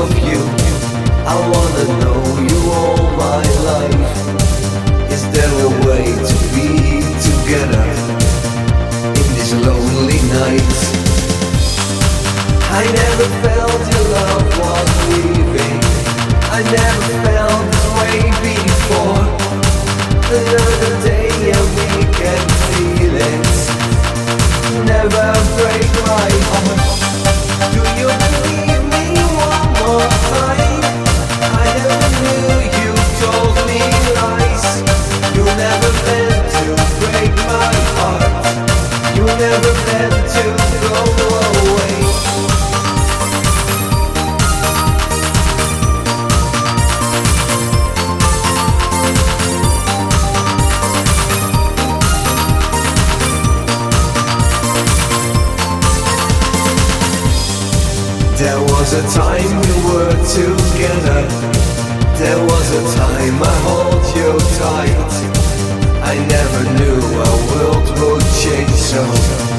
love you. I wanna know you all my life. Is there a way to be together in these lonely nights? I never felt your love was leaving. I never felt this way before. Another day and we can feel it. Never break my heart. Do you believe me one more time? I never knew you told me lies. You never meant to break my heart. You never meant to go away. There was a time we were together. There was a time I hold you tight. I never knew our world would change so.